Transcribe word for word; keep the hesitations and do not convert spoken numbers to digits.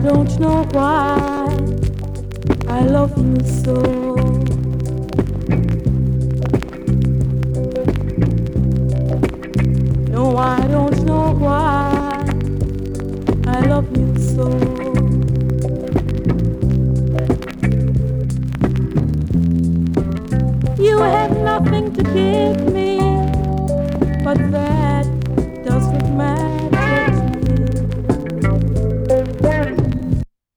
don't know why I love you so. No, I don't know why I love you so. You have nothing to give me but that.